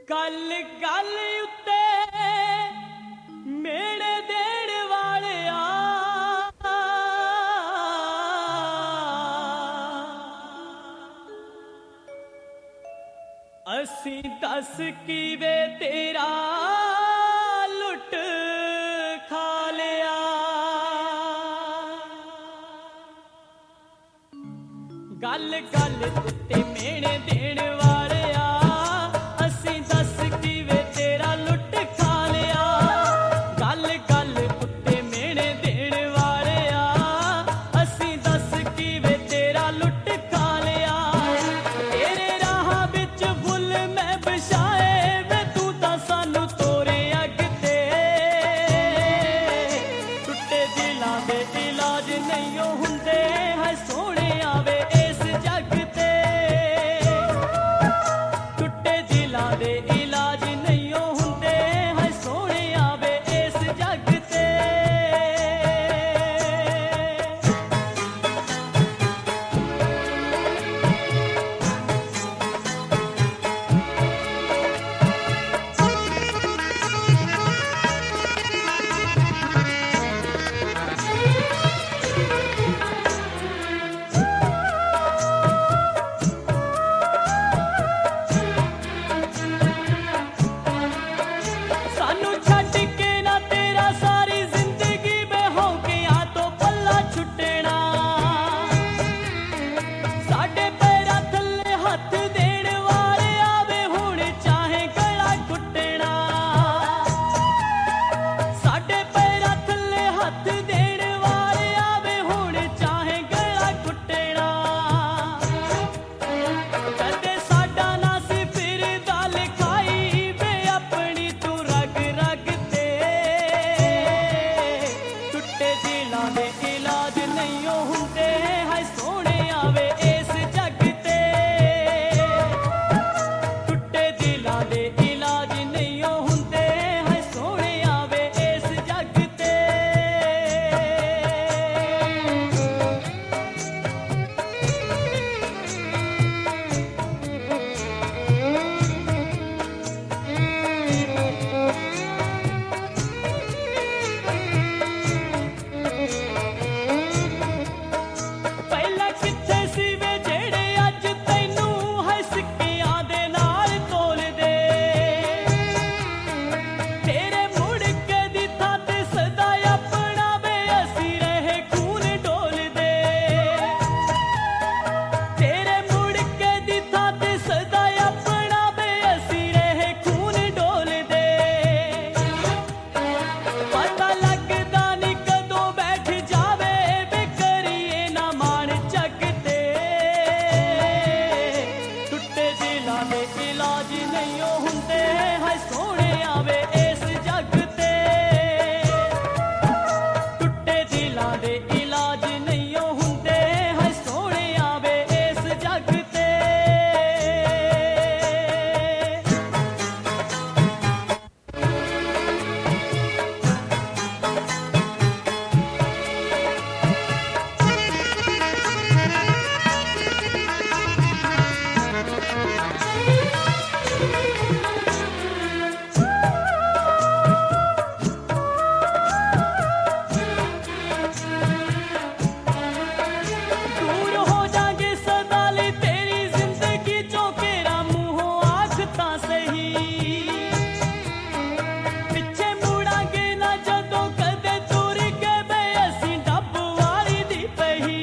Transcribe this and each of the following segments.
गल गल उत्ते मेड़े देण वालिया असी दस कीवे तेरा लुट खा लिया। गल गल उत्ते मेड़े देण वालिया असी दस कीवे तेरा लुट खा लिया। गल गल उत्ते मेड़े देण वालिया असी दस कीवे तेरा लुट खा लिया। तेरे राह विच फुल मैं बिछाए वे तू तां सानू तोरे अगते। टुटे दिलां दे इलाज नहीं हुंदे है सोहणे आवे इस जग ते। टुटे दिलां दे इलाज नहीं हुंदे है सोहणे आवे इस जग ते। सानू छड्ड के ना तेरा सारी जिंदगी बेहोकियां तो पल्ला छुटना। साडे पैरां थल्ले हत्थ देण वाले आवे हुण चाहे गला घुटना। साडे पैरां थल्ले हत्थ देण वाले आवे हुण चाहे गला घुटना। कदे साडा ना सी फिरदा लिखाई वे अपनी तू रग रग ते। टुटे दिलां दे इलाज नहीं हुंदे है सोहणे आवे इस जग ते। टुटे दिलां दे इलाज नहीं हुंदे है सोहणे आवे इस जग ते। ਪਹਿਲਾਂ ਕਿੱਥੇ ਸੀ ਵੇ ਜਿਹੜੇ ਅੱਜ ਤੈਨੂੰ ਹੈ ਸਿੱਕਿਆਂ ਦੇ ਨਾਲ ਤੋਲਦੇ। ਤੇਰੇ ਮੁੜ ਕੇ ਦੀ ਥਾਂ ਤੇ ਸਦਾ ਆਪਣਾ ਵੇ ਅਸੀਂ ਰਹੇ ਖੂਨ ਡੋਲਦੇ। ਤੇਰੇ ਮੁੜ ਕੇ ਦੀ ਥਾਂ ਤੇ ਸਦਾ ਆਪਣਾ ਵੇ ਅਸੀਂ ਰਹੇ ਖੂਨ ਡੋਲਦੇ। ਪਤਾ ਲੱਗਦਾ ਨੀ ਕਦੋਂ ਬੈਠ ਜਾਵੇ ਵੇ ਕਰੀਏ ਨਾ ਮਾਣ ਜੱਗ ਤੇ। ਟੁੱਟੇ ਦਿਲਾਂ ਦੇ ਇਲਾਜ ਨਹੀਂ ਹੁੰਦੇ ਹੈ ਸੋਹਣੇ ਆਵੇ ਇਸ ਜੱਗ ਤੇ। ਟੁੱਟੇ ਦਿਲਾਂ ਦੇ ਇਲਾਜ ਨਹੀਂ ਹੁੰਦੇ ਹੈ ਸੋਹਣੇ ਆਵੇ ਇਸ ਜੱਗ ਤੇ। दूर हो जाएंगे सदा ले तेरी जिंदगी चों केरा मुंहों आँख तां सही। पिछे मुड़ांगे ना जदों कदे तुर के वे असीं डब वाली दी पही।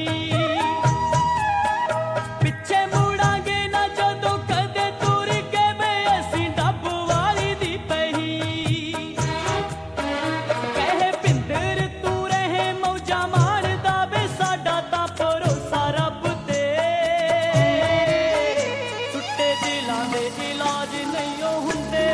पिछे मुड़ांगे ना जदों कदे तुर के वे असीं डब वाली दी पही। कहे पिंदर तू रहे मौजा मारदा वे साडा तां भरोसा रब ते। टुटे दिलां दे इलाज नहीं हुंदे